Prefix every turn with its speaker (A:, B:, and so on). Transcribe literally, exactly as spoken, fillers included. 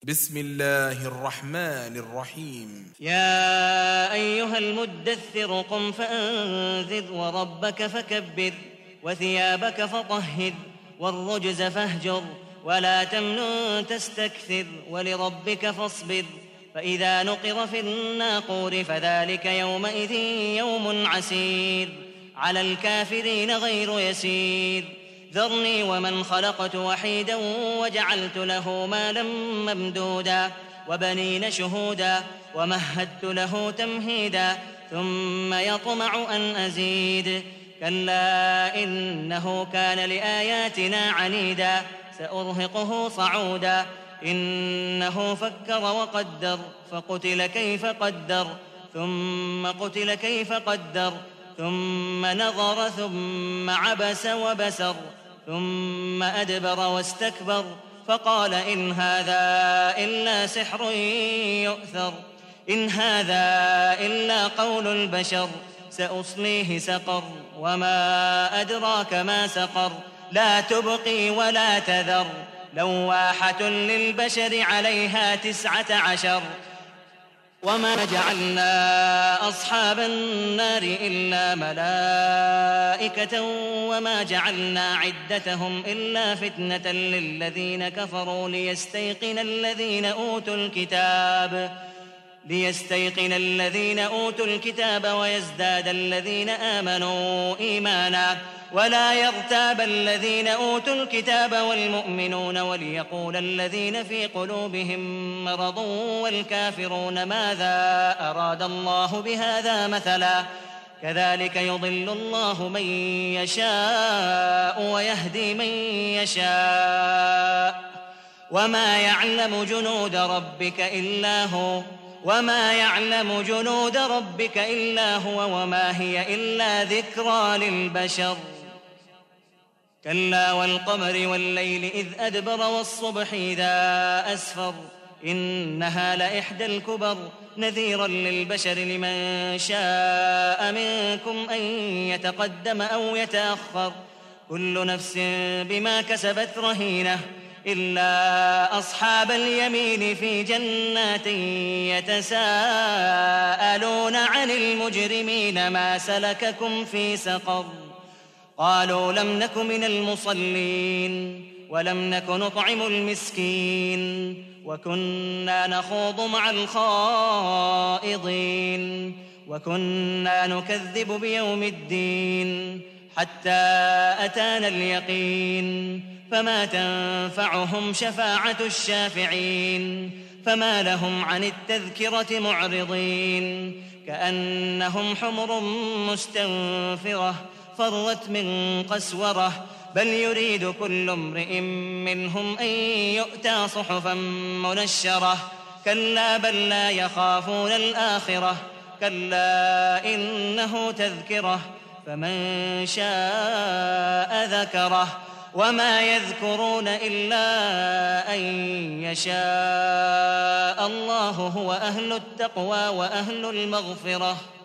A: بسم الله الرحمن الرحيم
B: يا أيها المدثر قم فأنذر وربك فكبر وثيابك فطهر والرجز فاهجر ولا تمنن تستكثر ولربك فاصبر فإذا نقر في الناقور فذلك يومئذ يوم عسير على الكافرين غير يسير ذرني ومن خلقت وحيدا وجعلت له مالا ممدودا وبنين شهودا ومهدت له تمهيدا ثم يطمع أن أزيد كلا إنه كان لآياتنا عنيدا سأرهقه صعودا إنه فكر وقدر فقتل كيف قدر ثم قتل كيف قدر ثم نظر ثم عبس وبسر ثم أدبر واستكبر فقال إن هذا إلا سحر يؤثر إن هذا إلا قول البشر سأصليه سقر وما أدراك ما سقر لا تبقي ولا تذر لواحة للبشر عليها تسعة عشر وما جعلنا أصحاب النار إلا ملائكة وما جعلنا عدتهم إلا فتنة للذين كفروا ليستيقن الذين أوتوا الكتاب ليستيقن الذين أوتوا الكتاب ويزداد الذين آمنوا إيمانا ولا يرتاب الذين أوتوا الكتاب والمؤمنون وليقول الذين في قلوبهم مرض والكافرون ماذا أراد الله بهذا مثلا كذلك يضل الله من يشاء ويهدي من يشاء وما يعلم جنود ربك إلا هو وما يعلم جنود ربك إلا هو وما هي إلا ذكرى للبشر كلا والقمر والليل إذ أدبر والصبح إذا أسفر إنها لإحدى الكبر نذيرا للبشر لمن شاء منكم أن يتقدم أو يتأخر كل نفس بما كسبت رهينة إلا أصحاب اليمين في جنات يتساءلون عن المجرمين ما سلككم في سقر قالوا لم نك من المصلين ولم نك نطعم المسكين وكنا نخوض مع الخائضين وكنا نكذب بيوم الدين حتى أتانا اليقين فما تنفعهم شفاعة الشافعين فما لهم عن التذكرة معرضين كأنهم حمر مستنفرة فرت من قسورة بل يريد كل امرئ منهم أن يؤتى صحفا منشرة كلا بل لا يخافون الآخرة كلا إنه تذكرة فمن شاء ذكره وما يذكرون إلا أن يشاء الله هو أهل التقوى وأهل المغفرة